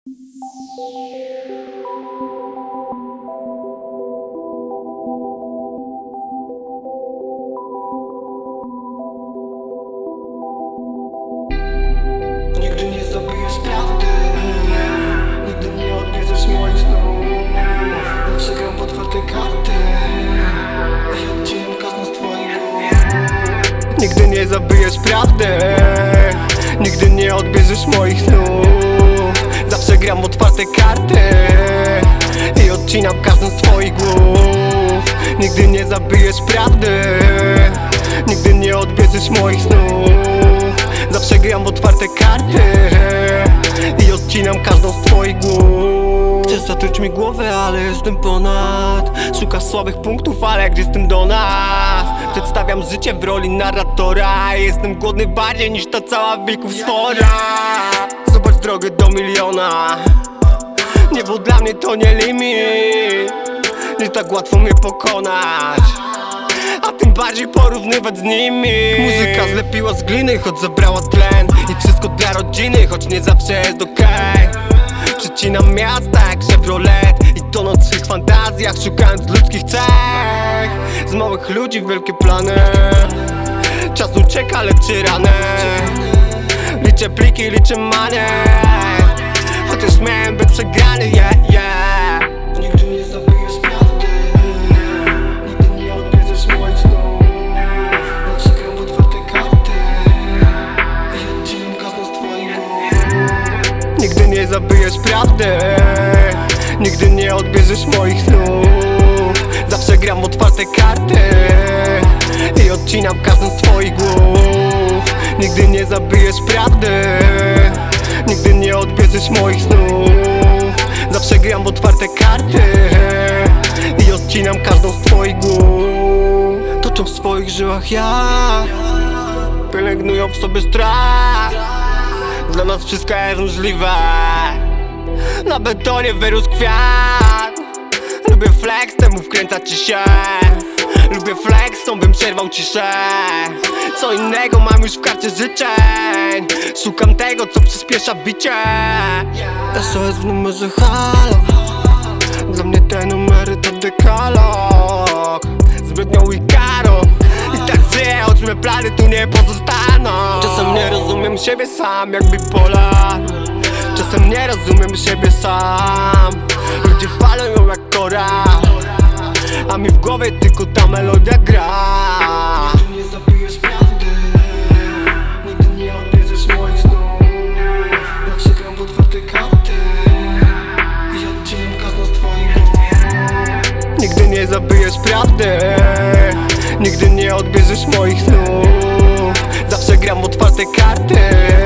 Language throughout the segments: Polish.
Nigdy nie zabijesz prawdy, nigdy nie odbierzesz moich snów. Zawsze gram po otwarte karty i odcinam każdą z twoich głów. Nigdy nie zabijesz prawdy, nigdy nie odbierzesz moich snów. Zawsze gram otwarte karty i odcinam każdą z twoich głów. Nigdy nie zabijesz prawdy, nigdy nie odbierzesz moich snów. Zawsze gram w otwarte karty i odcinam każdą z twoich głów. Chcesz zatruć mi głowę, ale jestem ponad. Szukasz słabych punktów, ale gdzie jestem do nas? Przedstawiam życie w roli narratora. Jestem głodny bardziej niż ta cała wieków sfora. Zobacz drogę do miliona. Niebo dla mnie to nie limit. Nie tak łatwo mnie pokonać, a tym bardziej porównywać z nimi. Muzyka zlepiła z gliny, choć zabrała tlen. I wszystko dla rodziny, choć nie zawsze jest okej. Przecinam miasta jak Chevrolet i tonąc w swych fantazjach, szukając ludzkich cech. Z małych ludzi wielkie plany. Czas ucieka, leczy ranę. Liczę pliki, liczę money, chociaż miałem być przegrany, yeah. Nigdy nie zabijesz prawdy, nigdy nie odbierzesz moich snów. Zawsze gram w otwarte karty i odcinam każdą z twoich głów. Nigdy nie zabijesz prawdy, nigdy nie odbierzesz moich snów. Zawsze gram w otwarte karty i odcinam każdą z twoich głów. Nigdy nie zabijesz prawdy, nigdy nie odbierzesz moich snów. Zawsze gram w otwarte karty i odcinam każdą z twoich głów. Toczą w swoich żyłach ja, pielęgnują w sobie strach. Dla nas wszystko jest możliwe. Na betonie wyrósł kwiat. Lubię flex, temu wkręcać ci się. Lubię flex, bym przerwał ciszę. Co innego mam już w karcie życzeń. Szukam tego, co przyspiesza bicie. SOS w numerze halo. Dla mnie te numery to dekalog. Zbytnią i karą. I tak żyję, choć me plany tu nie pozostaną. Czasem nie rozumiem siebie sam, jak bipolar. Czasem nie rozumiem siebie sam. Ludzie falują jak Kora, a mi w głowie tylko ta melodia gra. Nigdy nie zabijesz prawdy, nigdy nie odbierzesz moich snów. Zawsze gram w otwarte karty i odcinam każdą z twoich głów. Nigdy nie zabijesz prawdy, nigdy nie odbierzesz moich snów. Zawsze gram w otwarte karty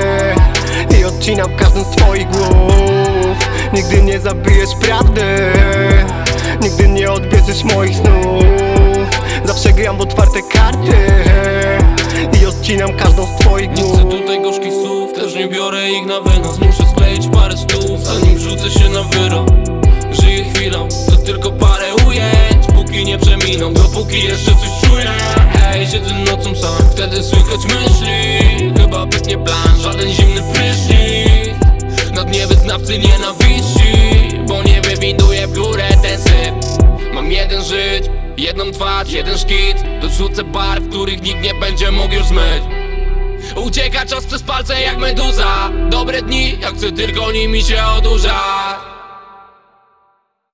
i odcinam każdą z twoich głów. Nigdy nie zabijesz prawdy, nigdy nie odbierzesz moich snów. Zawsze gram w otwarte karty i odcinam każdą z twoich głów. Nie chcę tutaj gorzkich słów, też nie biorę ich na wynos. Muszę skleić parę stów, zanim rzucę się na wyrok. Żyję chwilą, to tylko parę ujęć, póki nie przeminą, dopóki jeszcze coś czuję. Hej, siedzę nocą sam, wtedy słychać myśli. Chyba bytnie plan, żaden zimny prysznic. Na dnie wyznawcy nienawiści, bo nie wywinduję w górę ten syp. Mam jeden żyć, jedną twarz, jeden szkic. Dorzucę barw, których nikt nie będzie mógł już zmyć. Ucieka czas przez palce jak meduza. Dobre dni, jak chcę tylko nimi się odurzać.